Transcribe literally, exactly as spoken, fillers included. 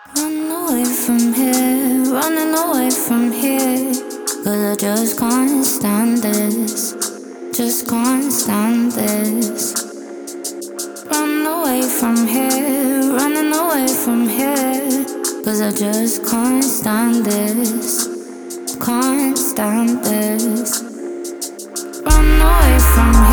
Run away from here, running away from here. Cause I just can't stand this, just can't stand this. Run away from here, running away from here. Cause I just can't stand this, can't stand this. Run away from here.